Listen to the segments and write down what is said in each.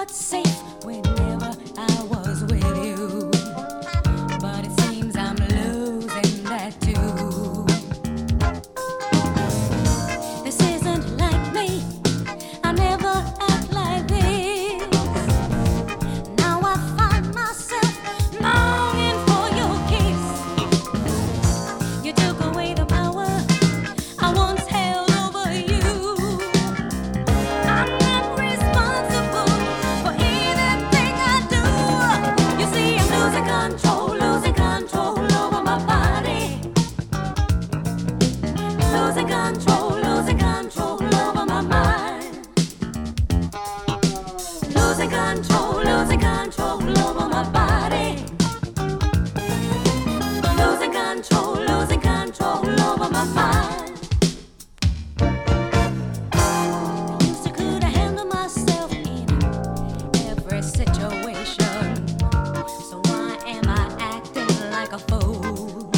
felt safe whenever I was with you, but it seems I'm losing that too. This isn't like me, I never act like this. Now I find myself longing for your kiss. You took away the power I once held over you. I'm not responsible for anything I do. You see, I'm losing control over my body. Losing control over my mind. Losing control over my body. Losing control over my mind. I used to could handle myself in every situation. So why am I acting like a fool?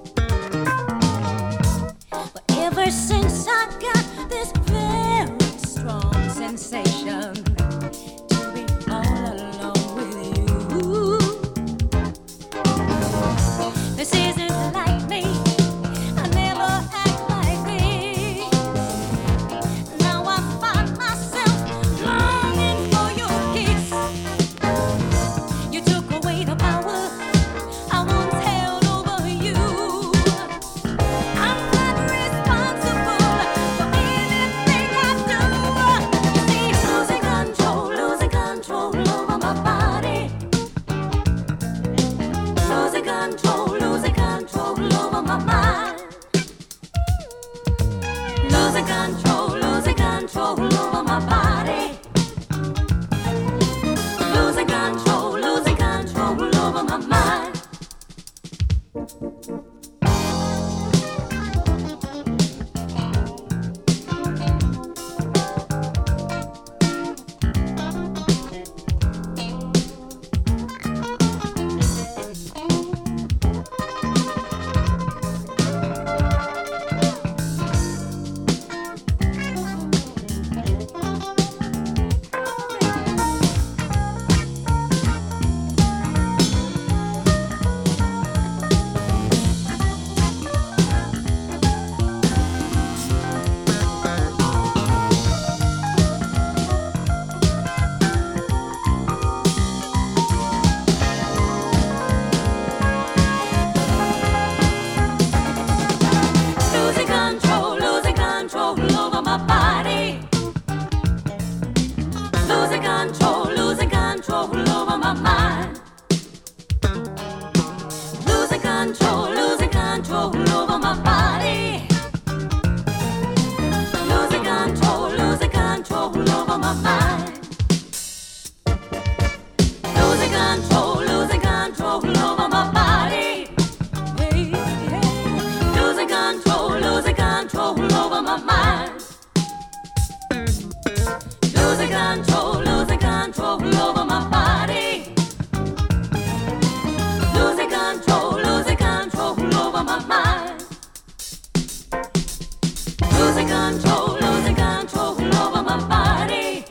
But ever since I got this very strong sensation to be all alone with you, this isn't like me. I never act like this. Now I find myself longing for your kiss. You took away the power I once held over you. I'm not responsible for anything I do. You see, losing control over my body. Losing control over my mind. Losing control over my body. Losing control over my mind. Losing control over my body. Losing control over my mind. Losing control over my body. Losing control over my mind. Losing control over my body. Losing control over my mind. Losing control over my body. Losing control over my mind. Losing control over my body.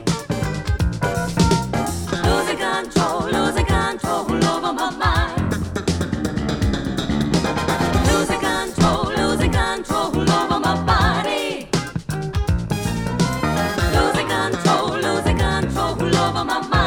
Losing control over my mind. Losing control over my body. Losing control over my mind.